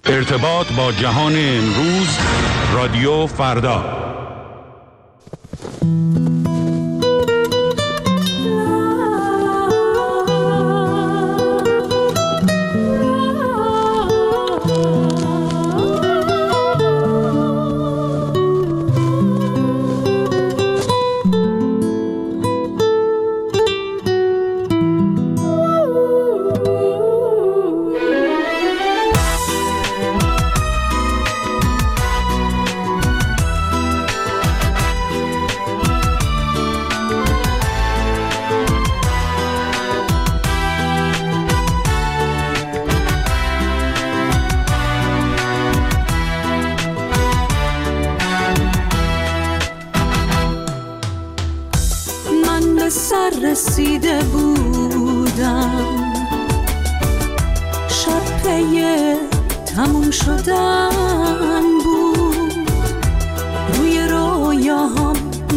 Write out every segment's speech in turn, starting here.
ارتباط با جهان امروز، رادیو فردا. رسیده بودم، شب پی تموم شدن بود، روی رویاهام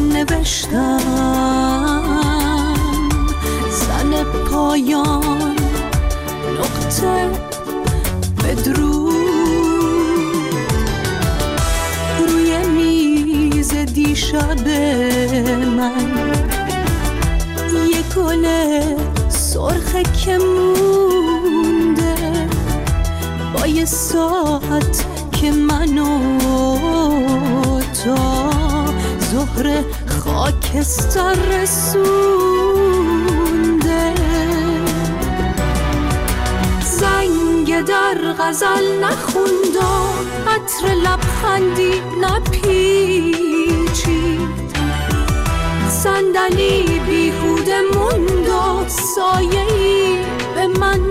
نوشتم زن پایان نقطه بدرود، روی میز دیشب من یه گل سرخه که مونده، با یه ساعت که منو تا ظهر خاکستر رسونده. زنگ در غزل نخوند و عطر لبخندی نپیچید، صندلی بیهوده موند و سایه‌ای به من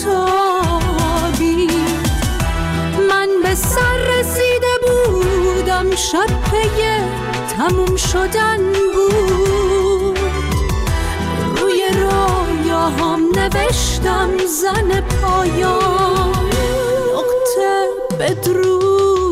نتابید. من به سر رسیده بودم، شب پی تموم شدن بود، روی رویاهام نوشتم زن پایان نقطه بدرود.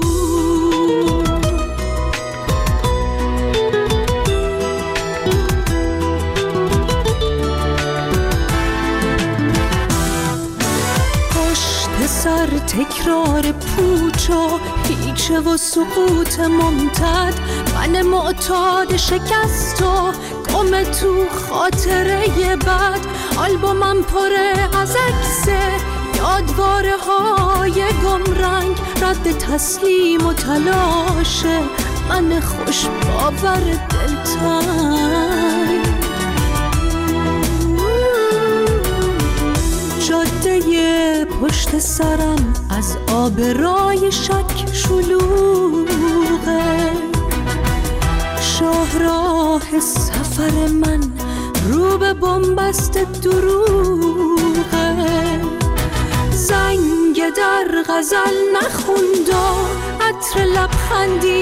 سر تکرار پوچ و پیچه و سقوط ممتد، من معتاد شکست و گم تو خاطره بد. آلبومم پره از عکس یادواره های گمرنگ، رد تسلیم و تلاش من خوش باور دلتنگ. جاده پشت سرم از آبرای شک شلوغه، شاهراه سفر من رو به بنبست دروغه. زنگ در غزل نخوند و عطر لبخندی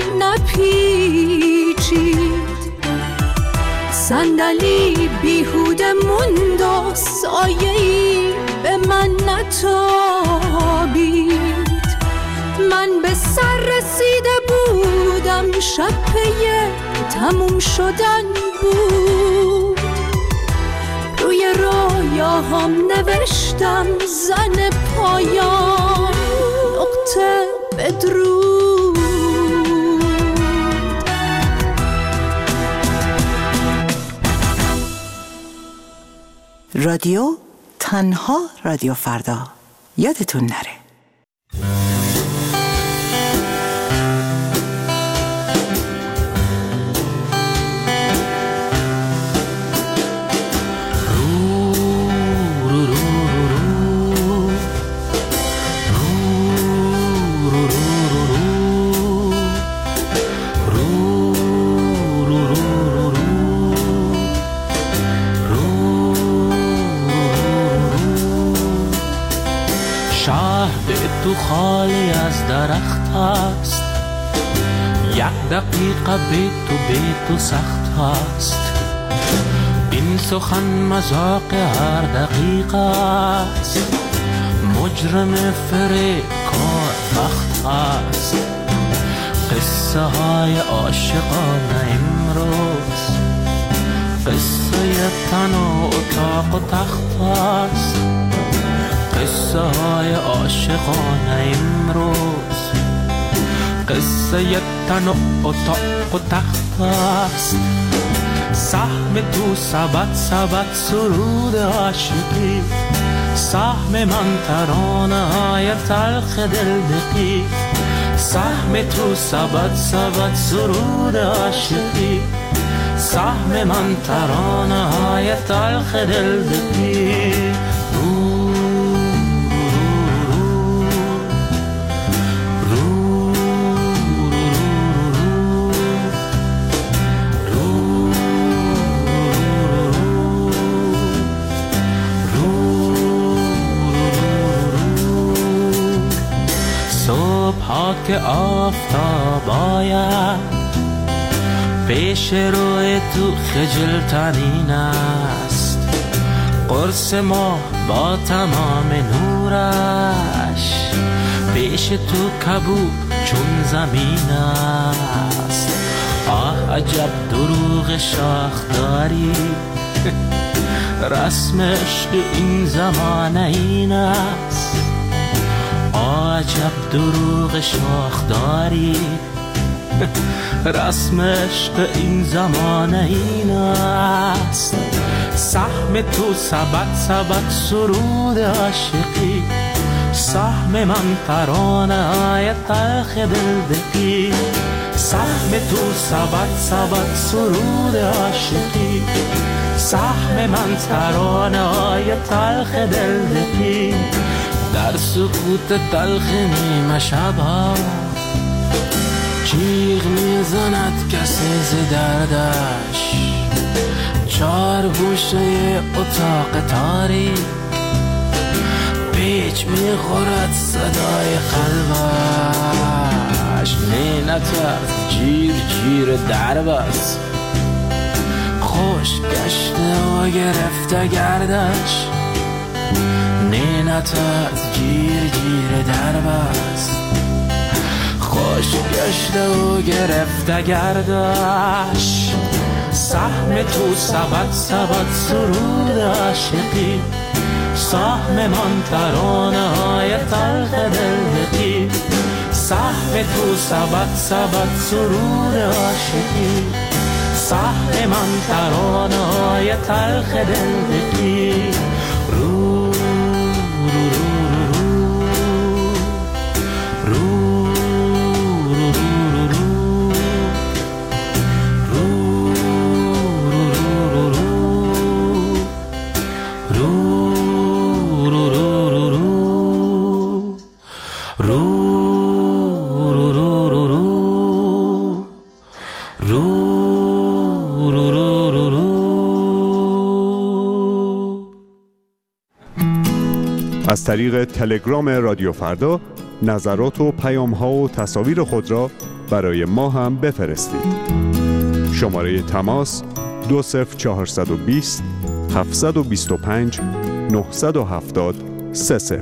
نپیچید، صندلی بیهوده موند و سایه‌ای به من نتابید. من به سر رسیده بودم، شب پی تموم شدن بود، روی رویاهام نوشتم زن پایان نقطه بدرود. رادیو تنها رادیو فردا، یادتون نره. تو خالی از درخت است، یک دقیقه بی تو سخت است. این سخن مذاق هر دقیقه است، مجرم فریب کار بخت است. قصه های عاشقانه امروز قصه تن و اتاق و تخت است. قصه های عاشقانه امروز قصه تنوع و تاق و تخت است. سهم تو سبد سرود عاشقی، سهم من ترانه های تلخ دل دقی. سهم تو سبد سرود عاشقی، سهم من ترانه های تلخ دل دقی. که آفتاب آید پیش روی تو خجل ترین است. قرص ماه با تمام نورش پیش تو کبوب چون زمین است. آه عجب دروغ شاخ داری، رسم عشق این زمانه این است. عجب دروغ شاخ داری، رسم عشق این زمانه این است. سهم تو سبد سرود عاشقی، سهم من ترانه های تلخ دل دقی. سهم تو سبد سرود عاشقی، سهم من ترانه های تلخ دل دقی. در سکوت تلخ نیمه شبها جیغ میزند کسی ز دردش. چار گوشه اتاق تاریک پیچ میخورد صدای قلبش. نه نترس جیر درب است، خوش گشته و گرفته گردش. نه نترس جیر درب است، خوش گشته و گرفته گردش. سهم تو سبد سرود عاشقی، سهم من ترانه های تلخ دل دقی. سهم تو سبد سرود عاشقی، سهم من ترانه های تلخ دل دقی. از طریق تلگرام رادیو فردا نظرات و پیام‌ها و تصاویر خود را برای ما هم بفرستید. شماره تماس 20420 725 970 30.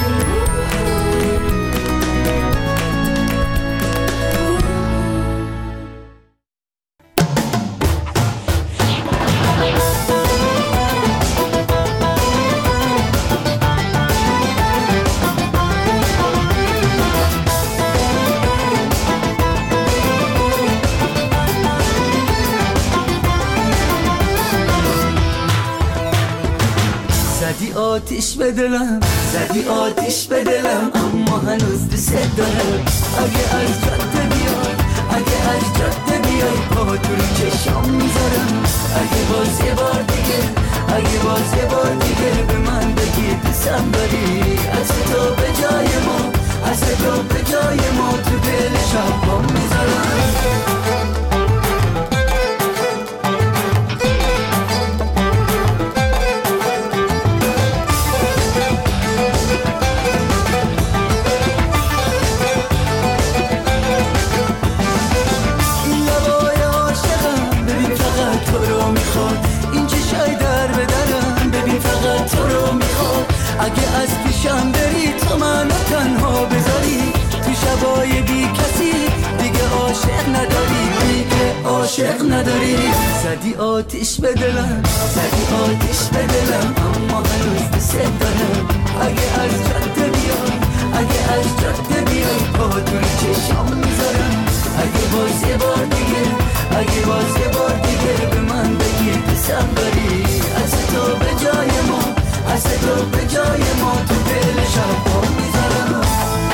آتیش به دلم، زدی آتیش به دلم، اما هنوز دوست دارم. اگه از جاده بیای، اگه از جاده بیای، پا تو رو چشام میذارم. اگه باز یه بار دیگه، اگه باز یه بار دیگه به من بگی دوستم داری. از تو به جای ما، از تو به جای ما تو دل شبام میذارم. اگه از پیشم بری تو منو تنها بذاری، تو شبای بی کسی دیگه عاشق نداری، دیگه عاشق نداری. زدی آتیش به دلم، زدی آتیش به دلم، اما هنوز دوست دارم. اگه از جاده بیای، اگه از جاده بیای، پا تو رو چشام میذارم. اگه باز یه بار دیگه، اگه باز یه بار دیگه به من بگی دوستم داری، از تو به جای ما، از تو به جای ما تو دل شب پا میذارم.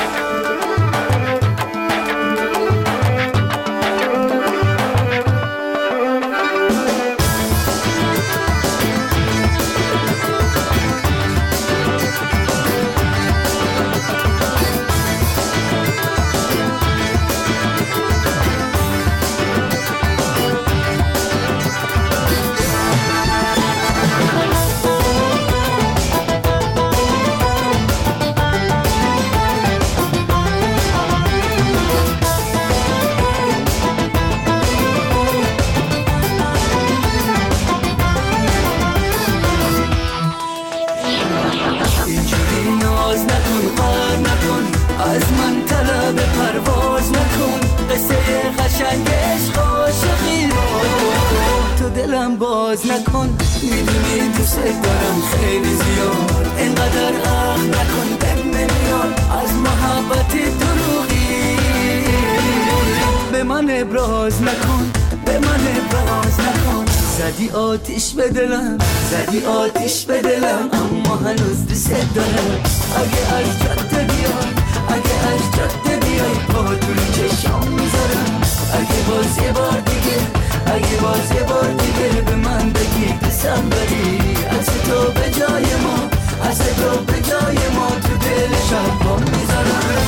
باز نکن، میدونی دوست دارم خیلی زیاد، اینقدر عقل نکن دم نمیاد از محبت دروغی. به من ابراز نکن، به من ابراز نکن. زدی آتیش به دلم، زدی آتیش به دلم، اما هنوز دوست دارم. اگه از جاده بیای، اگه از جاده بیای، پا تو رو چشام میذارم. اگه باز یه بار دیگه، اگه باز یه بار دیگه به من بگی دوستم داری، از تو به جای ما، از تو به جای ما تو دل شب پا میذارم.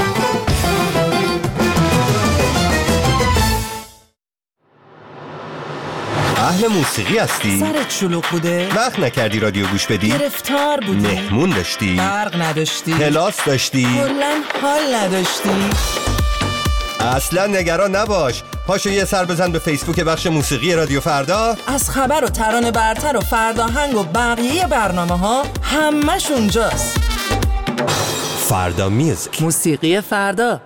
اهل موسیقی هستی؟ سرت شلوغ بوده؟ وقت نکردی رادیو گوش بدی؟ گرفتار بودی؟ مهمون داشتی؟ برق نداشتی؟ کلاس داشتی؟ کلاً حال نداشتی؟ اصلا نگران نباش، پاشو یه سر بزن به فیسبوک بخش موسیقی رادیو فردا. از خبر و ترانه برتر و فرداهنگ و بقیه برنامه ها همش اونجاست. فردا میوزیک، موسیقی فردا.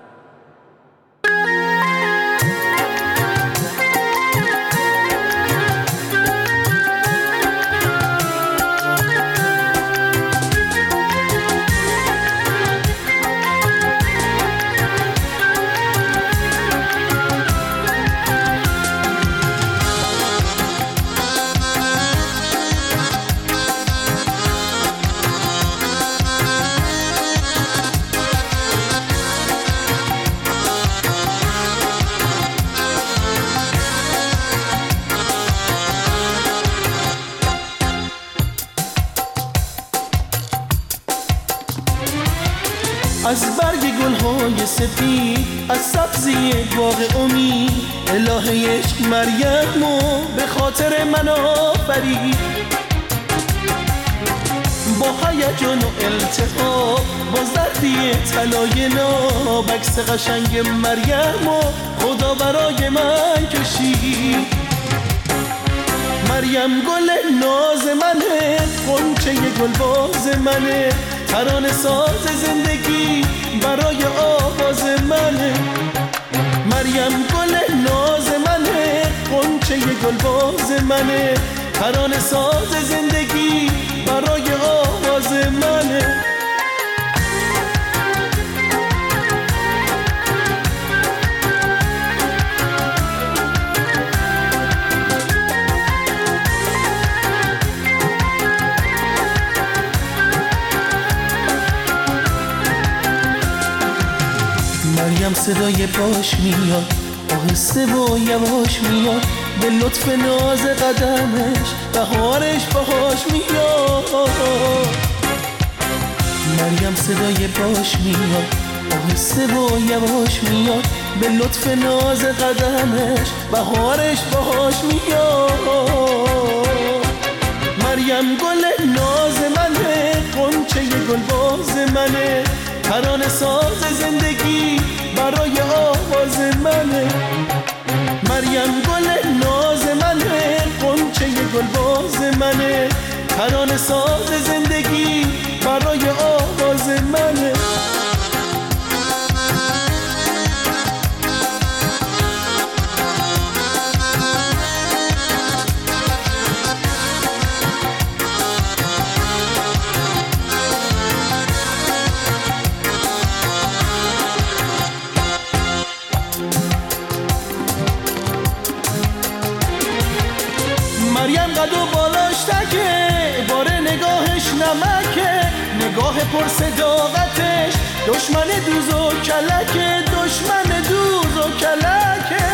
از برگ گل‌های سفید، از سبزی باغ امید، الهه عشق مریمو به خاطر من آفرید. با هیجان و التهاب، با زردی طلای ناب، عکس قشنگ مریمو خدا برای من کشید. مریم گل ناز منه، غنچه گلباز منه، ترانه ساز زندگی برای آواز منه. مریم گل ناز منه، غنچه گلباز منه، ترانه ساز زندگی برای آواز منه. مریم صدای پاش میاد، آهسته و یواش میاد، به لطف ناز قدمش بهارش باهاش میاد. مریم صدای پاش میاد، آهسته و یواش میاد، به لطف ناز قدمش بهارش باهاش میاد. مریم گل ناز منه، غنچه گلباز منه، ترانه ساز زندگی برای آواز منه. مریم گل ناز منه، غنچه گلباز منه، ترانه ساز زندگی برای آواز منه. پر صداقتش دشمن دوز و کلکه، دشمن دوز و کلکه.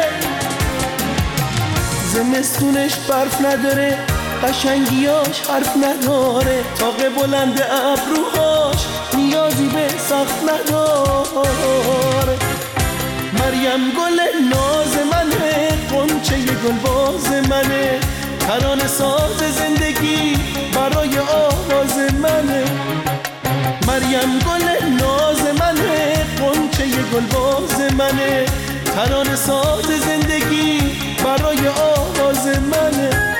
زمستونش برف نداره، قشنگیاش حرف نداره، تاق بلند ابروهاش نیازی به سخت نداره. مریم گل ناز منه، قنچه گل باز منه، ترانه ساز زندگی برای آواز منه. مریم گل ناز منه، قنچه گل باز منه، ترانه ساز زندگی برای آواز منه.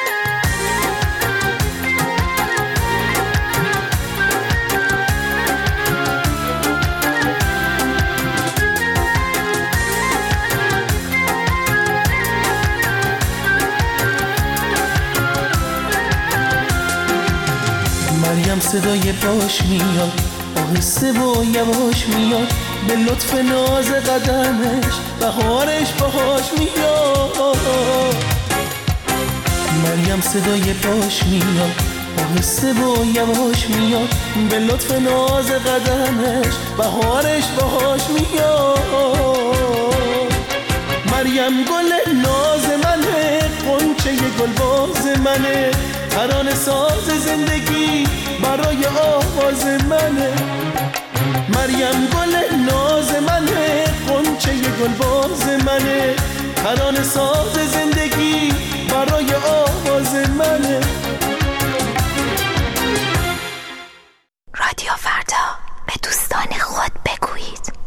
مریم صدای باش میاد، آهسته و یواش میاد، به لطف ناز قدمش بهارش باهاش میاد. مریم صدای باش میاد، آهسته و یواش میاد، به لطف ناز قدمش بهارش باهاش میاد. مریم گل ناز منه، قنچه گل باز منه، ترانه ساز زندگی برای آواز منه. مریم گل ناز منه، قنچه گل باز منه، ترانه ساز زندگی برای آواز منه. رادیو فردا، به دوستان خود بگویید.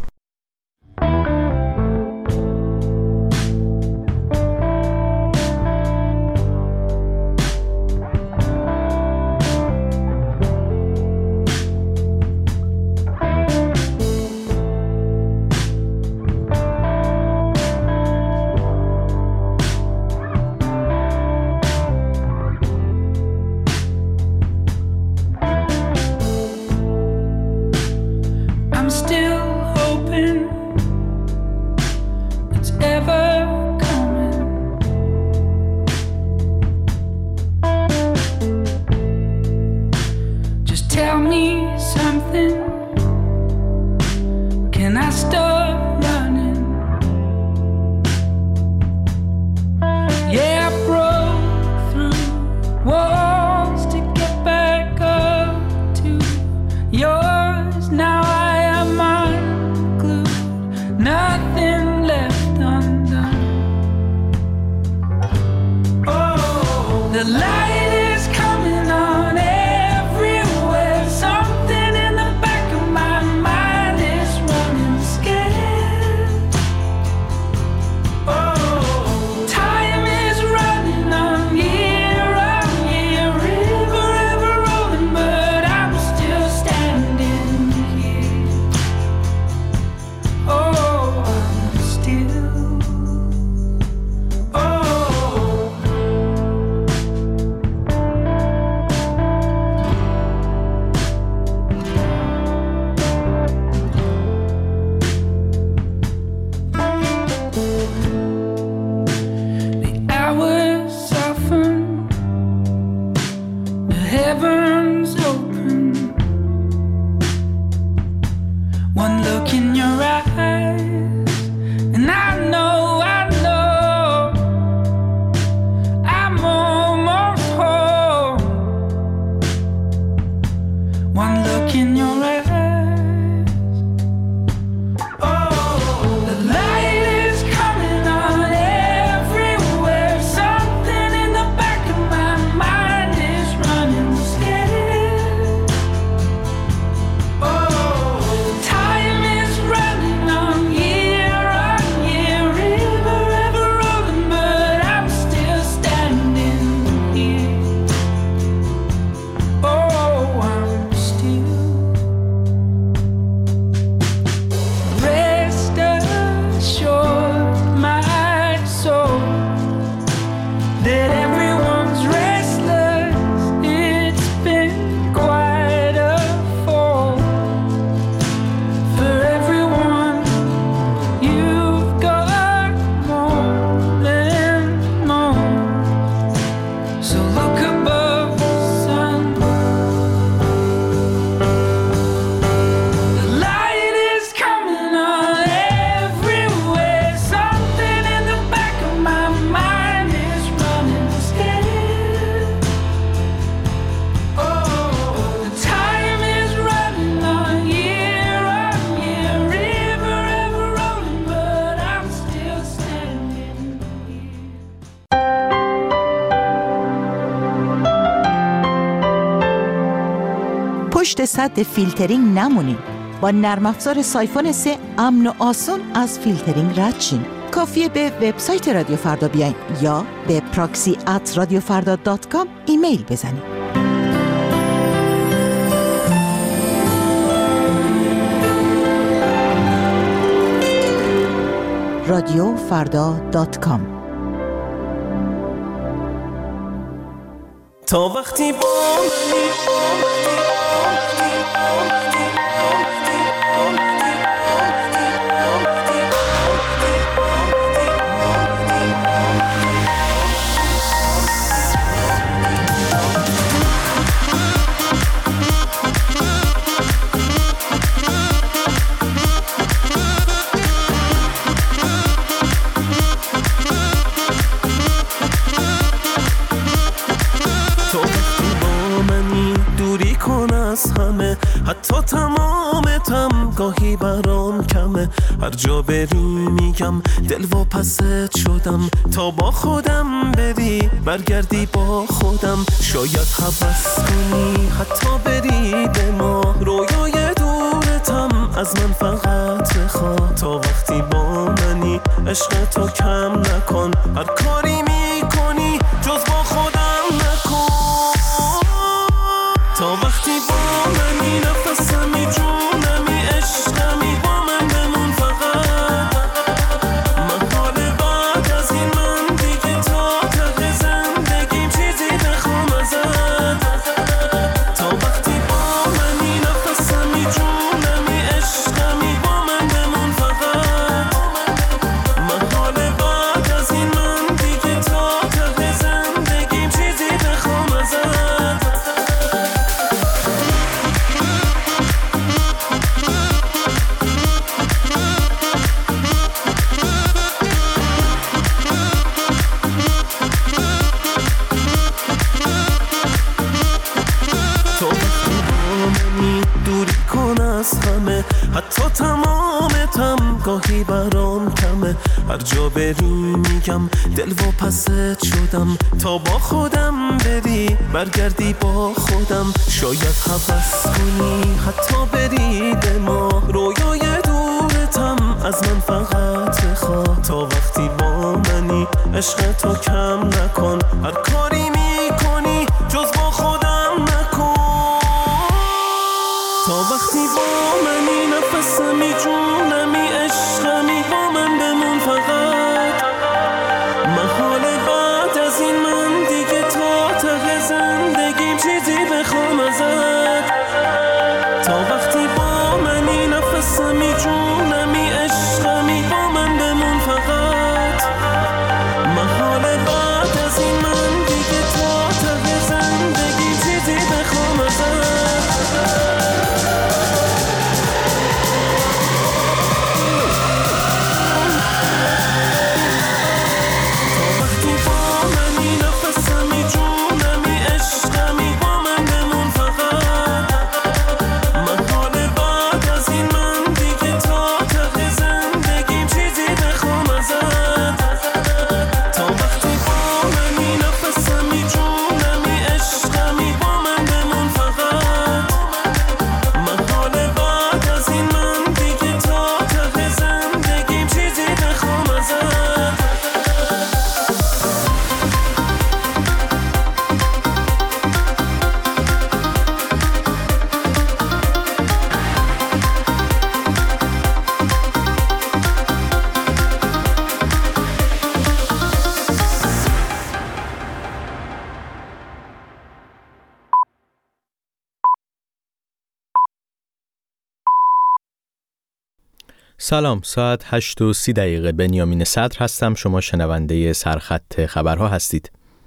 پشت سد فیلترینگ نمونین. با نرم افزار سایفون 3 امن و آسون از فیلترینگ رد شین. کافیه به وبسایت رادیو فردا بیاین یا به proxy@radiofarda.com ایمیل بزنین. radiofarda.com. تا وقتی با حتی تمامتم گاهی برام کمه، هر جا بری میگم دل و پست شدم. تا با خودم بری برگردی با خودم، شاید هوس کنی حتی بری به ما. رویای دورتم از من فقط بخواه، تا وقتی با منی عشق تو کم نکن. هر کاری میکنی جز با خودم نکن. تا وقتی با منی نفسمی جونمی عشقمی با من بمون فقط. من حال بعد از این من دیگه تا ته زندگیم چیزی بخوام ازت. تا وقتی با منی نفسمی جونمی عشقمی با من بمون فقط. من حال بعد از این من دیگه تا ته زندگیم چیزی بخوام ازت. حتی تمامتم گاهی برام کمه، هر جا بری میگم دل و پست شدم. تا با خودم بری برگردی با خودم، شاید هوس کنی حتی بری به ما. رویای دورتم از من فقط بخواه، تا وقتی با منی عشق تو کم نکن. هر کاری میکنی جز با خودم نکن. تا وقتی با منی نفسمی جونمی عشقمی با من بمون فقط. من حال بعد از این من دیگه تا ته زندگیم چیزی بخوام ازت. تا وقتی با منی نفسمی جونمی عشقمی با من بمون فقط. من حال بعد از این من دیگه تا ته زندگیم چیزی بخوام ازت. سلام، ساعت 8:30 بنیامین صدر هستم. شما شنونده سرخط خبرها هستید.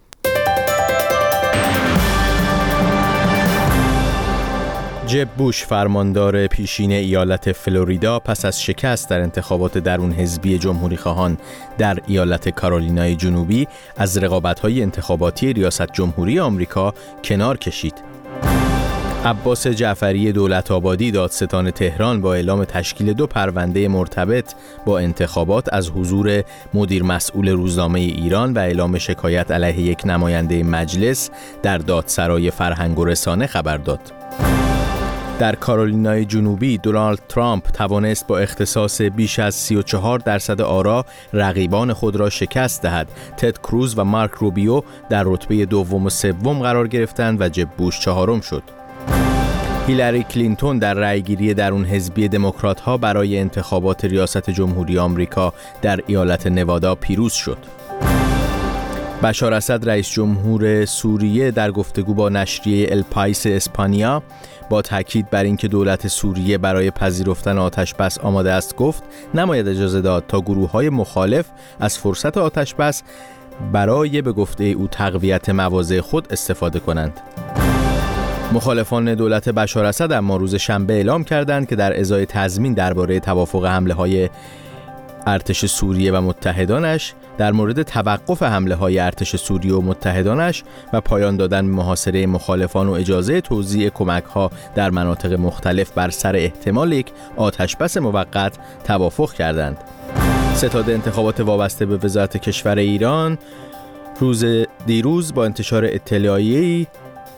جب بوش فرماندار پیشین ایالت فلوریدا پس از شکست در انتخابات درون حزبی جمهوری خواهان در ایالت کارولینای جنوبی از رقابت‌های انتخاباتی ریاست جمهوری آمریکا کنار کشید. عباس جعفری دولت آبادی دادستان تهران با اعلام تشکیل 2 پرونده مرتبط با انتخابات از حضور مدیر مسئول روزنامه ایران و اعلام شکایت علیه یک نماینده مجلس در دادسرای فرهنگ و رسانه خبر داد. در کارولینای جنوبی دونالد ترامپ توانست با اختصاص بیش از 34% آرا رقیبان خود را شکست دهد. تد کروز و مارک روبیو در رتبه دوم و سوم قرار گرفتند و جب بوش چهارم شد. هیلاری کلینتون در رأیگیری درون حزبی دموکرات‌ها برای انتخابات ریاست جمهوری آمریکا در ایالت نوادا پیروز شد. بشار اسد رئیس جمهور سوریه در گفتگو با نشریه الپایس اسپانیا با تاکید بر اینکه دولت سوریه برای پذیرفتن آتشبس آماده است گفت نباید اجازه داد تا گروه‌های مخالف از فرصت آتشبس برای به گفته او تقویت مواضع خود استفاده کنند. مخالفان دولت بشار اسد اما روز شنبه اعلام کردند که در ازای تضمین درباره توافق حمله‌های ارتش سوریه و متحدانش در مورد توقف حمله‌های ارتش سوریه و متحدانش و پایان دادن به محاصره مخالفان و اجازه توزیع کمک‌ها در مناطق مختلف بر سر احتمال یک آتشبس موقت توافق کردند. ستاد انتخابات وابسته به وزارت کشور ایران روز دیروز با انتشار اطلاعیه‌ای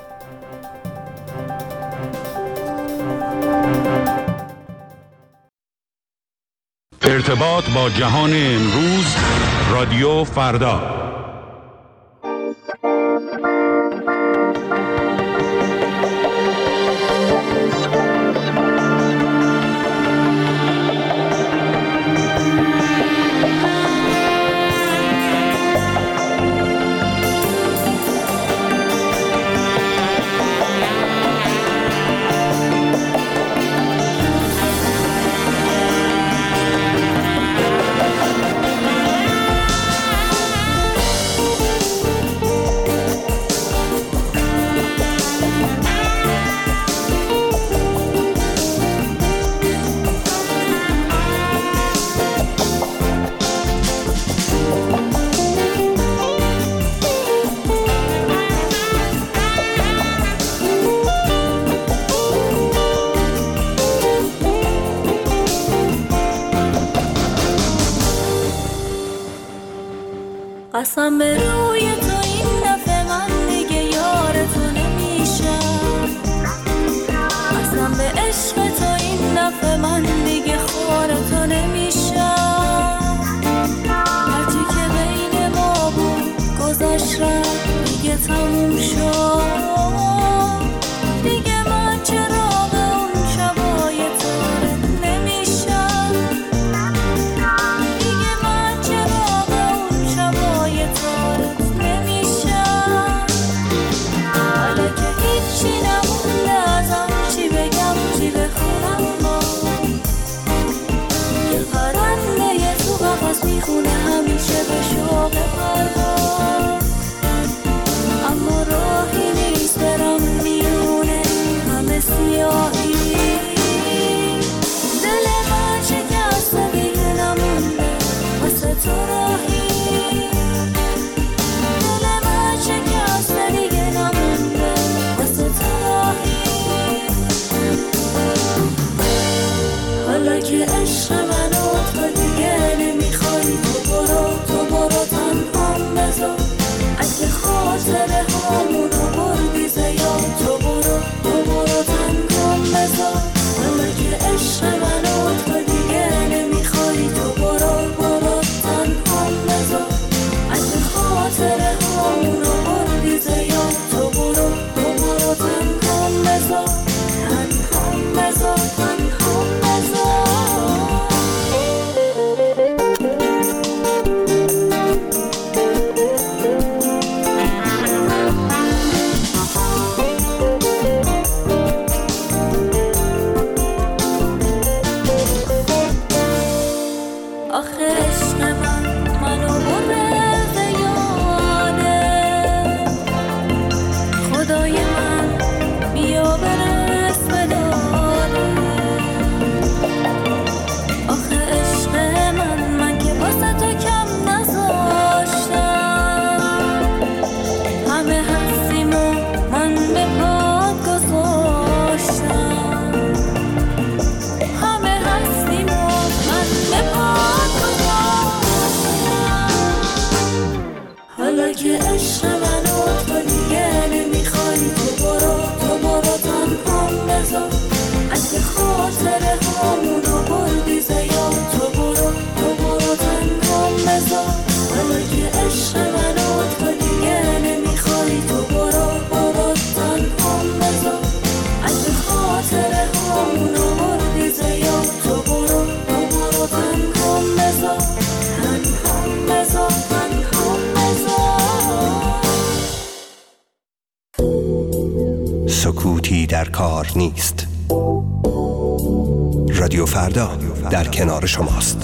ارتباط با جهان امروز رادیو فردا. قسم به روی تو این دفعه من دیگه یار تو نمیشم، قسم به عشق تو این دفعه من دیگه خوار تو نمیشم. هرچی که بین ما بود گذشت رفت دیگه تموم شد، دیگه من چراغ اون شبای تارت نمیشم، دیگه من چراغ اون شبای تارت نمیشم. حالا که هیچی نمونده ازم چی بگم چی بخونم، ما یه پرنده یه تو قفس میخونه همیشه به شوق پرواز، اما راهی نیست برم بیرونه همه سیاهی. دل من شکسته دیگه نمونده واسه تو راهی، دل من شکسته دیگه نمونده واسه تو راهی. حالا که عشق منو تو دیگه نمیخوای، تو برو تنهام بذار، اگه خاطره هامونو بردی زیاد، تو برو تنهام بذار. حالا که عشق منو تو دیگه نمیخوای، تو برو تنهام بذار، اگه خاطره هامونو بردی زیاد، تو برو تنهام بذار، تنهام بذار. کار نیست. رادیو فردا در کنار شماست.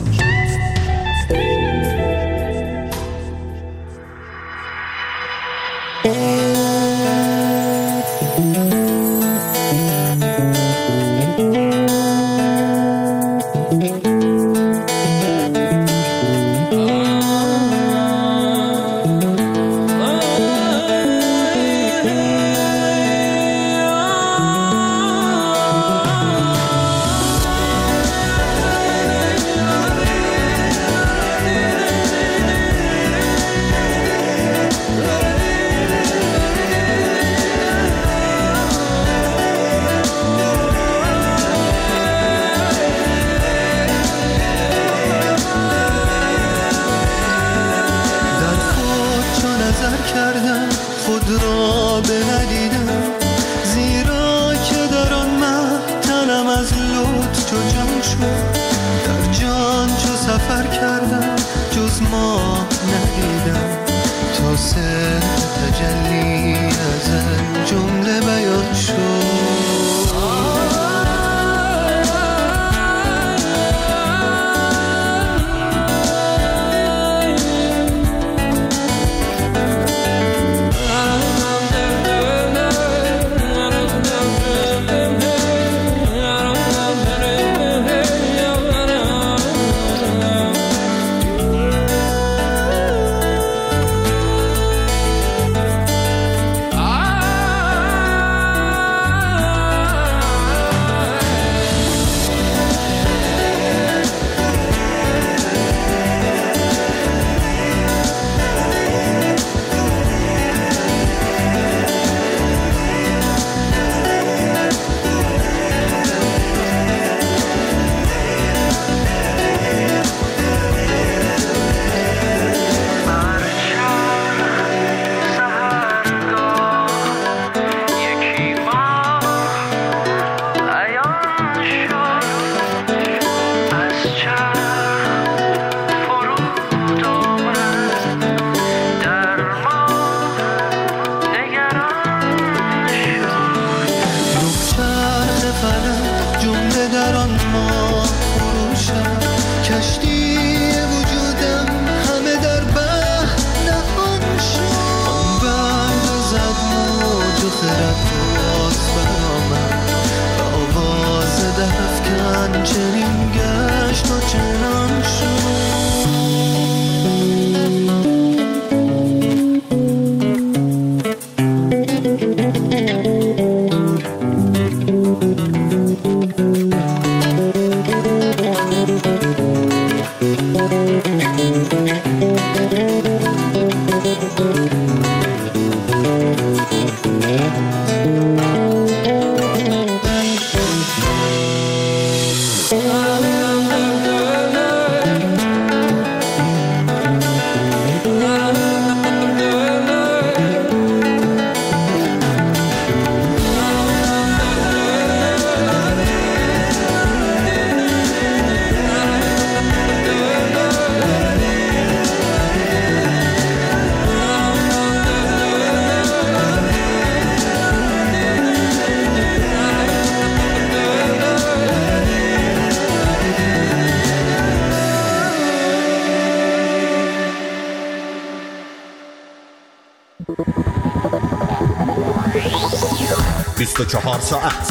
ساعت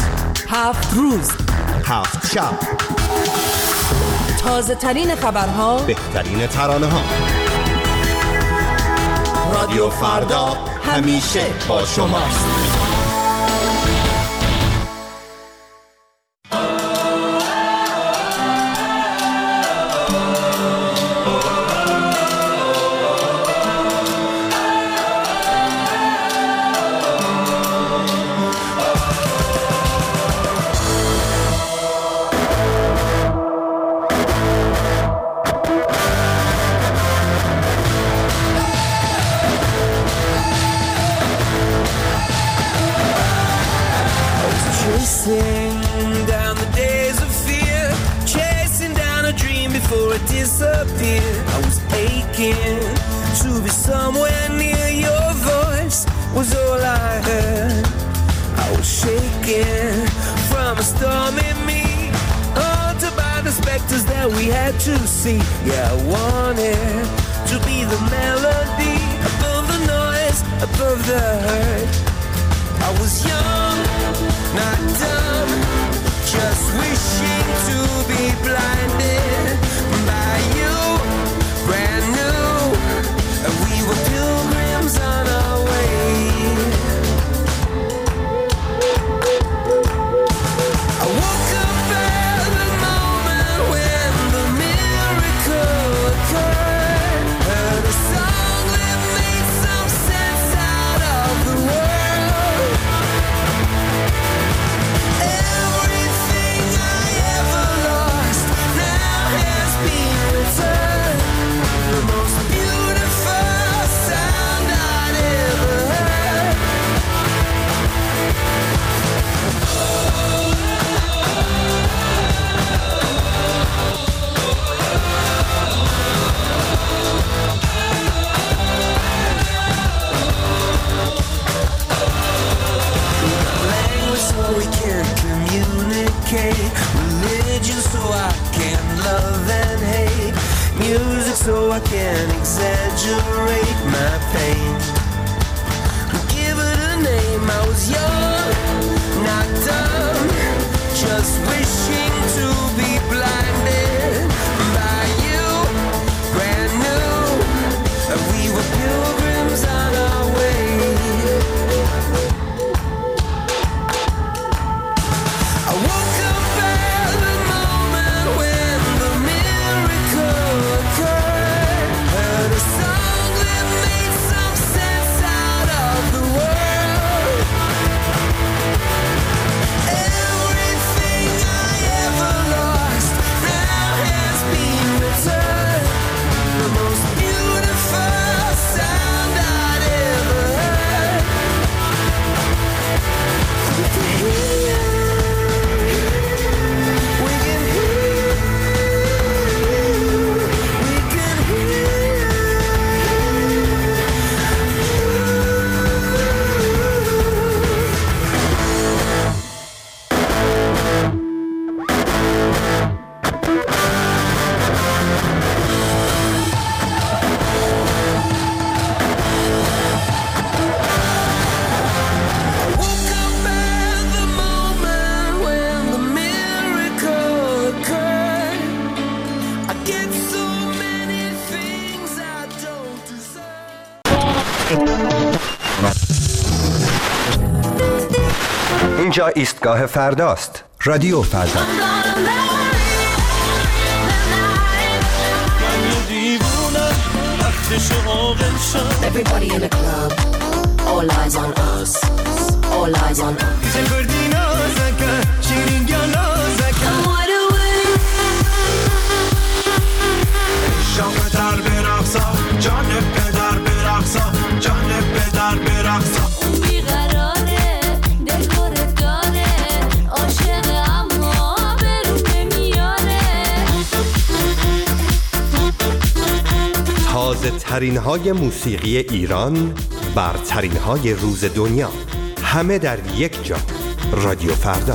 7 روز 7 شب، تازه ترین خبرها، بهترین ترانه ها. رادیو فردا همیشه با شماست. Down the days of fear, chasing down a dream before it disappeared. I was aching to be somewhere near. Your voice was all I heard. I was shaking from a storm in me, haunted by the specters that we had to see. Yeah, I wanted to be the melody above the noise, above the hurt. I was young, not dumb, just wishing to be blinded by you, brand new, and we were pilgrims on our way. I woke up at the moment when the miracle occurred, heard a song that made some sense out of the world. Everything I ever lost now has been returned. The most beautiful sound I'd ever heard. Language so we can communicate, religion so I can love and hate, music so I can exaggerate my pain. Give it a name. I was young, not dumb, just wishing to be blinded by you, brand new, and we were pilgrims on our way. I woke up at the moment when the miracle occurred, heard a song that made some sense out of the world. Everything I ever lost now has been returned. The most beautiful sound I'd ever heard. We can hear. We can hear, we can hear. I woke up at the moment when the miracle occurred. I get so many things I don't deserve. اینجا ایستگاه فرداست. رادیو فردا. Everybody in the club, all eyes on us, all eyes on us. اون بیقراره دل خورت داره عاشق اما برون نمیاره تازه ترین های موسیقی ایران، برترین های روز دنیا، همه در یک جا. رادیو فردا.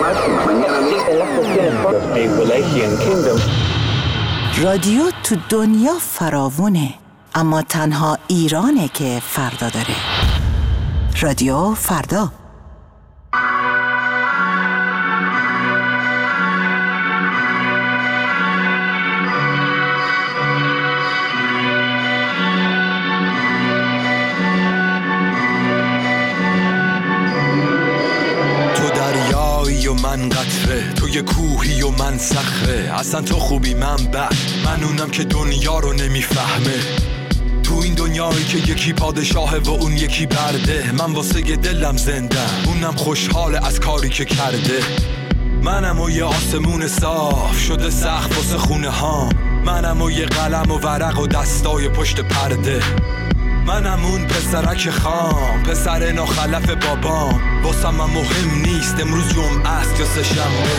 رادیو تو دنیا فراوونه، اما تنها ایرانه که فردا داره. رادیو فردا. من قطره، تو یه کوهی و من صخره. اصلا تو خوبی من بد، من اونم که دنیا رو نمیفهمه. تو این دنیایی که یکی پادشاهه و اون یکی برده، من واسه دلم زنده، اونم خوشحاله از کاری که کرده. منم و یه آسمون صاف شده سقف واسه خونه ها، منم و یه قلم و ورق و دستای پشت پرده. منم اون پسرک خام، پسر ناخلف بابام. واسم من مهم نیست امروز جمعه است یا سه‌شنبه.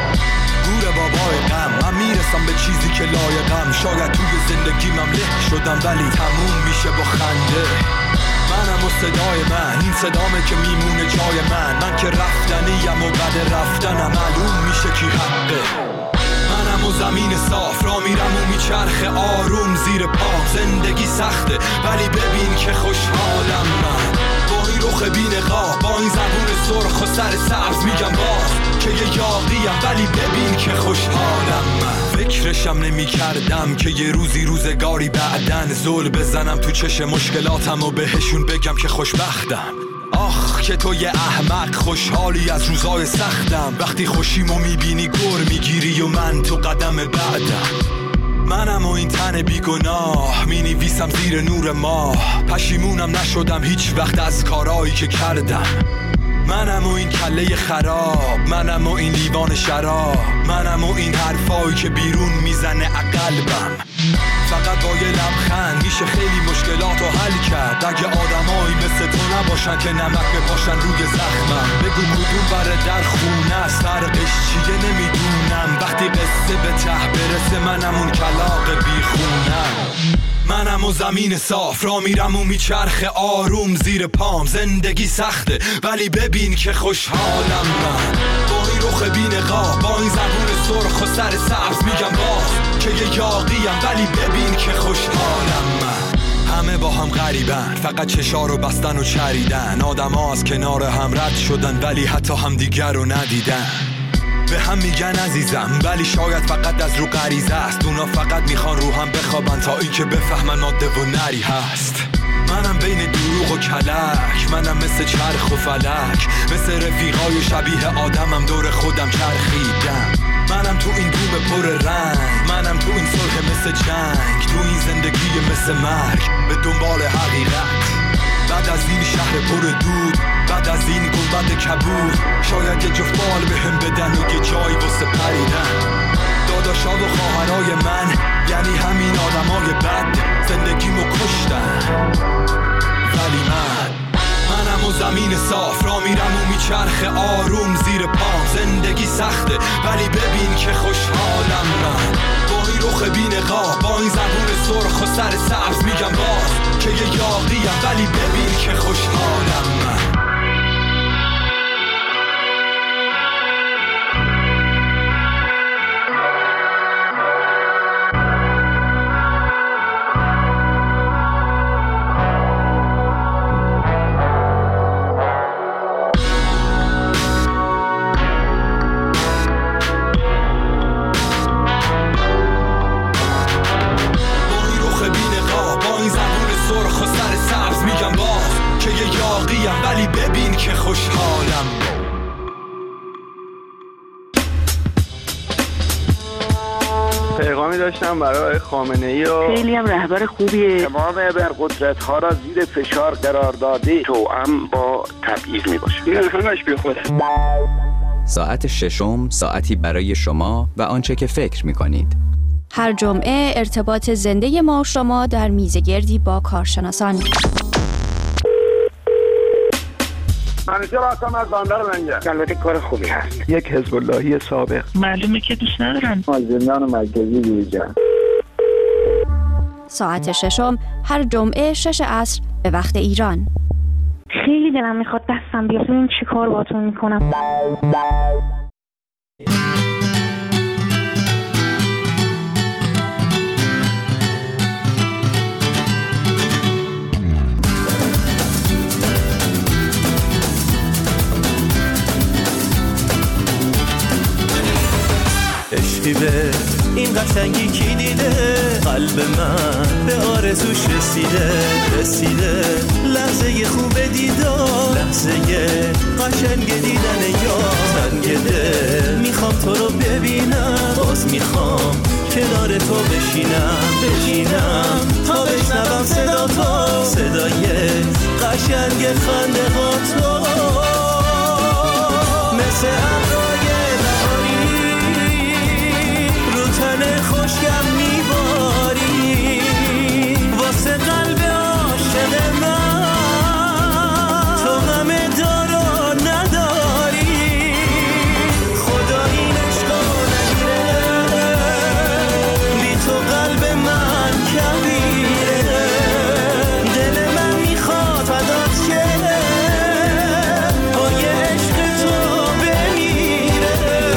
گور بابای غم، من میرسم به چیزی که لایقم. شاید توی زندگیم له شدم ولی تموم میشه با خنده. منم و صدای من، این صدامه که میمونه جای من که رفتنیم و بعد رفتنم معلوم میشه کی حقه. منم و زمین صاف را میرم و میچرخه آروم زیر پام. زندگی سخته ولی ببین که خوشحالم من، با این رخ بی‌نقاب، با این زبون سرخ و سر سبز میگم باز که یه یاغیم ولی ببین که خوشحالم من. فکرشم نمی کردم که یه روزگاری بعدن زل بزنم تو چش مشکلاتم و بهشون بگم که خوشبختم. آخ که تو یه احمق خوشحالی از روزای سختم. وقتی خوشیمو میبینی گر میگیری و من تو قدم بعدم. منم و این تن بیگناه مینویسم زیر نور ماه. پشیمونم نشدم هیچ وقت از کارایی که کردم. منم و این کله خراب، منم و این لیوان شراب، منم و این حرفایی که بیرون میزنه قلبم. فقط با یه لبخند میشه خیلی مشکلاتو حل کرد. اگه آدمایی مثل تو نباشن که نمک بپاشن روی زخمم. بگو کدوم بره در خونه است، فرقش چیه نمیدونم. وقتی قصه به ته برسه منم اون کلاغ بیخونم. منم و زمین صاف را میرم و میچرخه آروم زیر پام. زندگی سخته ولی ببین که خوشحالم من، با این رخ بی‌نقاب، با این زبون سرخ و سر سبز میگم باز که یه یاغیم ولی ببین که خوشحالم من. همه با هم غریبن، فقط چشا رو بستن و چریدن. آدم ها از کنار هم رد شدن ولی حتی هم دیگر رو ندیدن. به هم میگن عزیزم ولی شاید فقط از رو غریزه است. اونا فقط میخوان رو هم بخوابن تا اینکه بفهمن ماده و نری هست. منم بین دروغ و کلک، منم مثل چرخ و فلک، مثل رفیقای شبیه آدمم دور خودم چرخیدم. منم تو این دوم پر رنگ، منم تو این صلح مثل جنگ، تو این زندگی مثل مرگ به دنبال حقیقت. بعد از این شهر پر دود، بعد از این گنبد کبود، شاید یه جفت بال بهم بدن و یه جایی واسه پریدن. داداشا و خواهرای من یعنی همین آدمای بد، زندگیمو کشتن ولی منم و زمین صاف را میرم و میچرخه آروم زیر پام. زندگی سخته ولی ببین که خوشحالم من، با این رخ بی‌نقاب، با این زبون سرخ و سر سبز میگم باز که یه یاغیم ولی ببین که خوشحالم من. ولی ببین که خوشحالم. پیغامی داشتم برای خامنه‌ای و خیلی هم رهبر خوبیه. تمام ابرقدرت‌ها را زیر فشار قرار داده، توأم با تبعیض میباشه. این همش بی خوده. ساعت ششم، ساعتی برای شما و آنچه که فکر می‌کنید. هر جمعه ارتباط زنده ما و شما در میزگردی با کارشناسان. منیجر هستم از بندر منگه. البته کار خوبی هست. یک حزب اللهی سابق. معلومه که دوست ندارن. زندان مرکزی دیجان. ساعت ششم هر جمعه 6 عصر به وقت ایران. خیلی دلم میخواد دستم بیاد. ببین چی کار باهاتون میکنم. عشقی به این قشنگی کی دیده، قلب من به آرزوش رسیده لحظه خوب دیدار، لحظه قشنگ دیدن یار، تنگ دل میخوام تو رو ببینم، باز میخوام کنار تو بشینم تا بشنوم صدا تو، صدای قشنگ خنده ها تو، مثل ابرای تن خوشگم میباری، واسه قلب عاشق من تو همه دارو نداری، خدا این عشقو نگیره، بی تو قلب من کبیره، دل من میخواد فدات شه با یه عشق تو بمیره.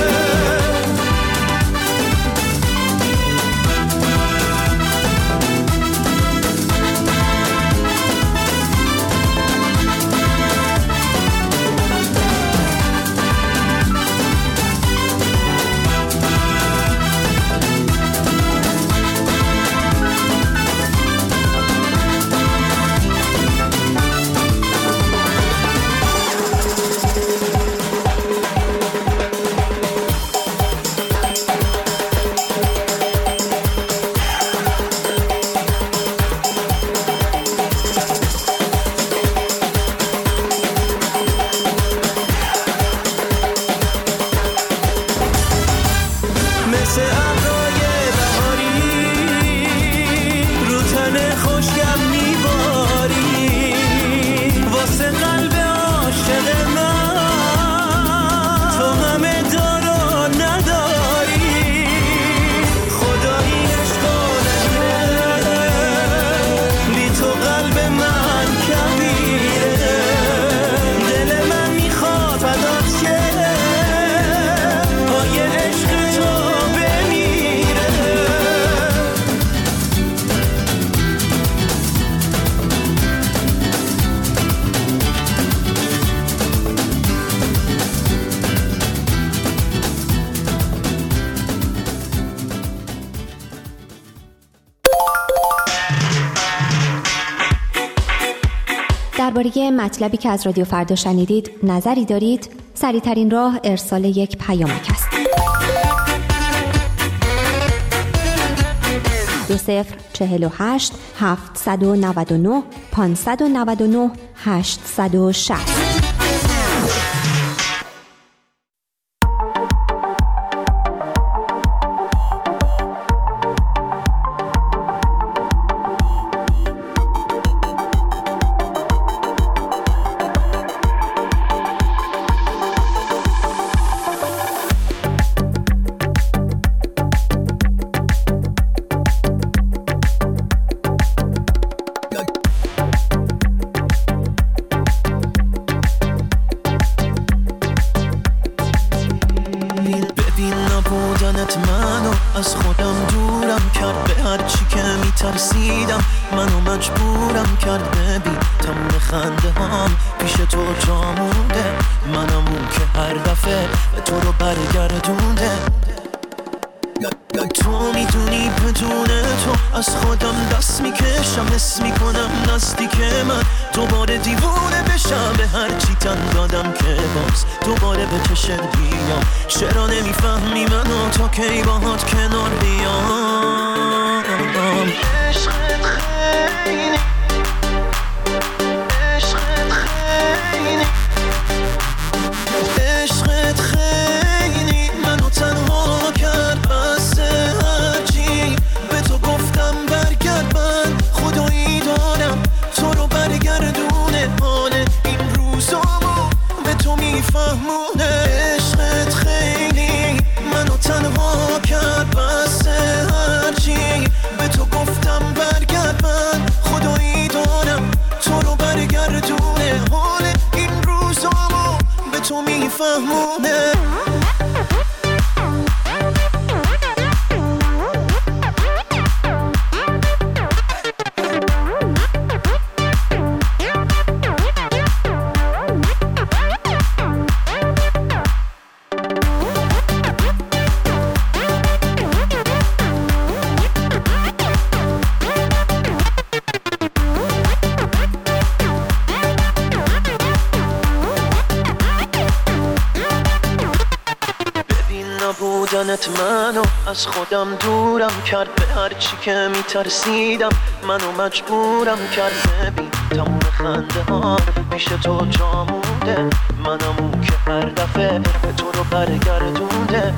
درباره مطلبی که از رادیو فردا شنیدید نظری دارید؟ سریع‌ترین راه ارسال یک پیامک است. 2048 799 599 860. تو میفهمونه دیدنت منو از خودم دورم کرد، به هر چی که میترسیدم منو مجبورم کرد. ببین تموم خنده ها پیش تو جا مونده، منم اون که هر دفعه به تو رو برگردونده.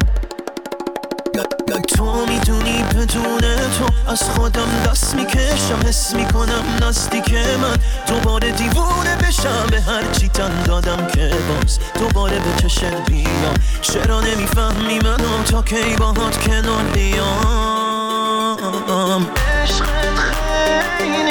تو میدونی بدون تو از خودم دست میکشم، حس میکنم نزدیک من دوباره دیوونه بشم. به هر چی تن دادم که باز دوباره به چشت بیام. چرا نمیفهمی منو تا کی باهات کنار بیام؟ عشقت خیلی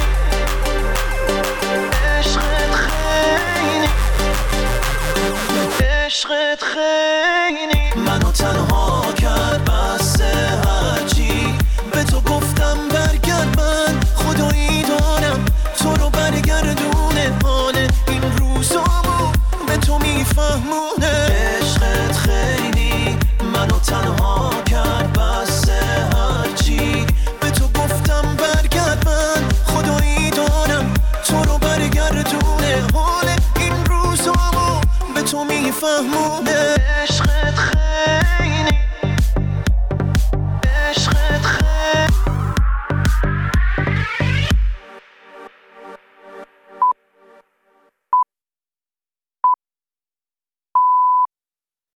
عشقت خیلی منو تنها کرد، بس هرچی به تو گفتم برگرد، من خدایی دارم تو رو برگردونه. حال این روزامو به تو میفهمونه. عشقت خیلی منو تنها کرد، بس هرچی به تو گفتم برگرد، من خدایی دارم تو رو برگردونه. حال این روزامو به تو میفهمونه. عشق